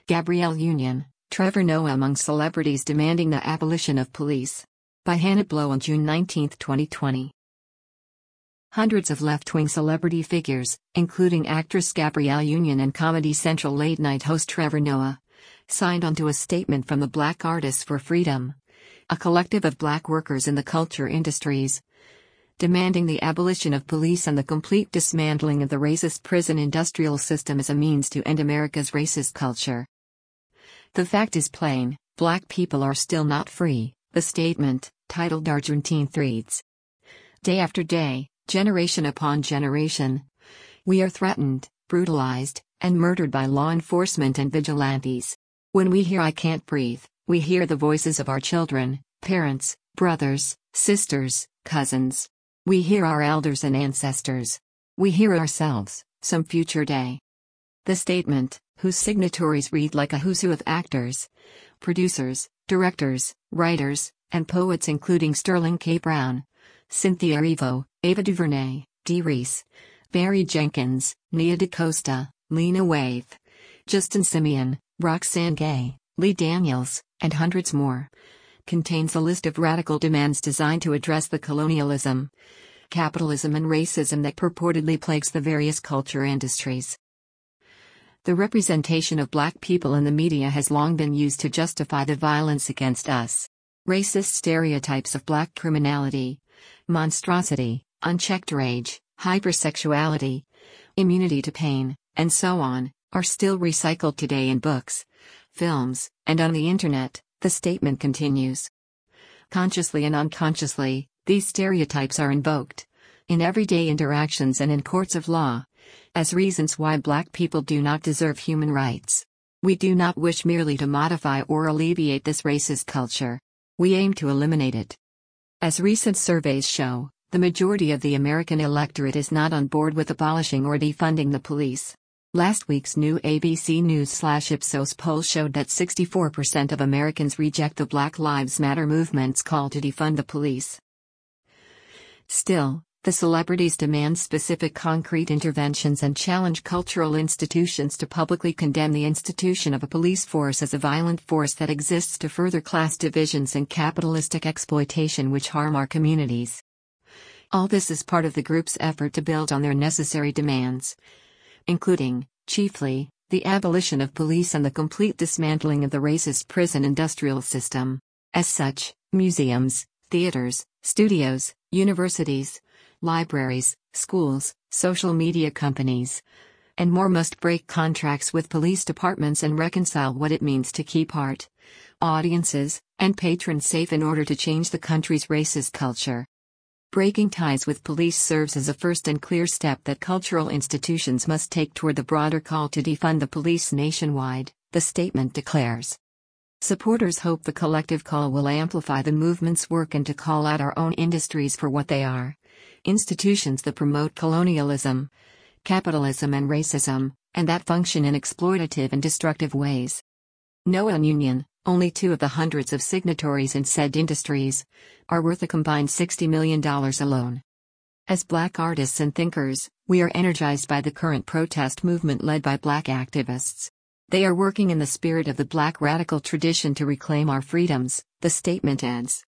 Gabrielle Union, Trevor Noah among celebrities demanding the abolition of police. By Hannah Blow on June 19, 2020. Hundreds of left-wing celebrity figures, including actress Gabrielle Union and Comedy Central late-night host Trevor Noah, signed onto a statement from the Black Artists for Freedom, a collective of black workers in the culture industries, demanding the abolition of police and the complete dismantling of the racist prison industrial system as a means to end America's racist culture. The fact is plain, black people are still not free, the statement, titled Our Juneteenth, reads. Day after day, generation upon generation, we are threatened, brutalized, and murdered by law enforcement and vigilantes. When we hear I can't breathe, we hear the voices of our children, parents, brothers, sisters, cousins. We hear our elders and ancestors. We hear ourselves, some future day. The statement, whose signatories read like a who's who of actors, producers, directors, writers, and poets including Sterling K. Brown, Cynthia Erivo, Ava DuVernay, Dee Reese, Barry Jenkins, Nia DaCosta, Lena Waithe, Justin Simeon, Roxane Gay, Lee Daniels, and hundreds more, contains a list of radical demands designed to address the colonialism, capitalism and racism that purportedly plagues the various culture industries. The representation of black people in the media has long been used to justify the violence against us. Racist stereotypes of black criminality, monstrosity, unchecked rage, hypersexuality, immunity to pain, and so on, are still recycled today in books, films, and on the internet, the statement continues. Consciously and unconsciously, these stereotypes are invoked, in everyday interactions and in courts of law, as reasons why black people do not deserve human rights. We do not wish merely to modify or alleviate this racist culture. We aim to eliminate it. As recent surveys show, the majority of the American electorate is not on board with abolishing or defunding the police. Last week's new ABC News/Ipsos poll showed that 64% of Americans reject the Black Lives Matter movement's call to defund the police. Still, the celebrities demand specific concrete interventions and challenge cultural institutions to publicly condemn the institution of a police force as a violent force that exists to further class divisions and capitalistic exploitation which harm our communities. All this is part of the group's effort to build on their necessary demands, including, chiefly, the abolition of police and the complete dismantling of the racist prison industrial system. As such, museums, theaters, studios, universities, libraries, schools, social media companies, and more must break contracts with police departments and reconcile what it means to keep art, audiences, and patrons safe in order to change the country's racist culture. Breaking ties with police serves as a first and clear step that cultural institutions must take toward the broader call to defund the police nationwide, the statement declares. Supporters hope the collective call will amplify the movement's work and to call out our own industries for what they are: institutions that promote colonialism, capitalism and racism, and that function in exploitative and destructive ways. Noah and Union, only two of the hundreds of signatories in said industries, are worth a combined $60 million alone. As black artists and thinkers, we are energized by the current protest movement led by black activists. They are working in the spirit of the black radical tradition to reclaim our freedoms, the statement adds.